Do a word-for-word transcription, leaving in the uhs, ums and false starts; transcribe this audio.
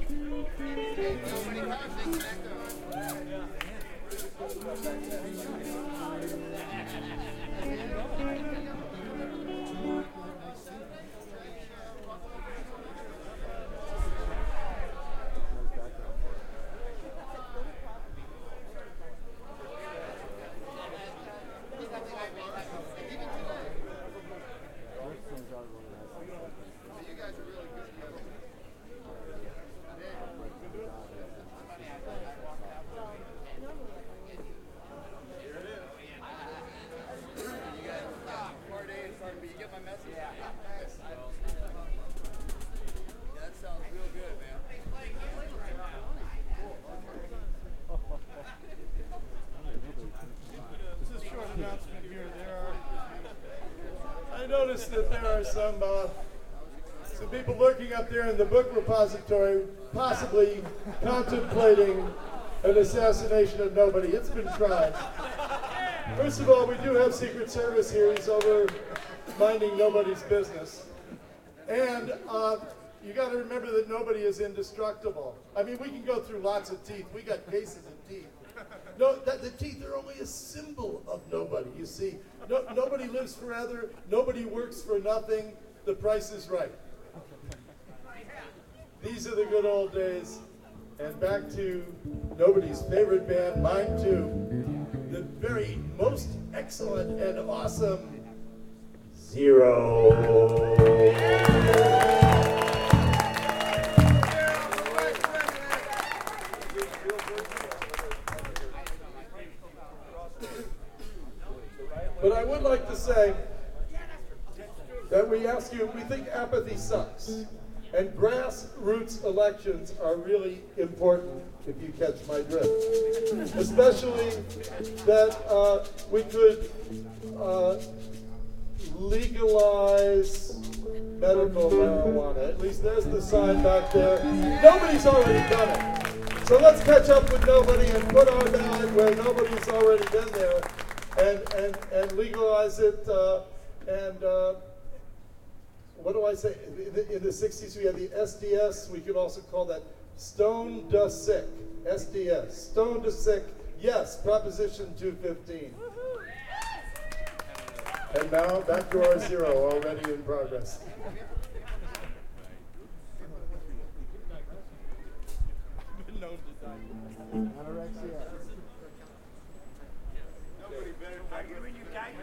That there are some uh, some people lurking up there in the book repository, possibly contemplating an assassination of nobody. It's been tried. First of all, we do have Secret Service here. He's over minding nobody's business. And uh, you got to remember that nobody is indestructible. I mean, we can go through lots of teeth. We got cases of teeth. No, that, the teeth are only a symbol of nobody, you see. No, nobody lives forever. Nobody works for nothing. The price is right. These are the good old days. And back to nobody's favorite band, mine too. The very most excellent and awesome Zero. But I would like to say that we ask you, we think apathy sucks. And grassroots elections are really important, if you catch my drift. Especially that uh, we could uh, legalize medical marijuana. At least there's the sign back there. Nobody's already done it. So let's catch up with nobody and put our ballot where nobody's already been there. And, and, and legalize it, uh, and uh, what do I say? In the, in the sixties, we had the S D S. We could also call that Stone to Sick, S D S. Stone to Sick, yes, Proposition two fifteen. And now, back to our zero, already in progress. Anorexia.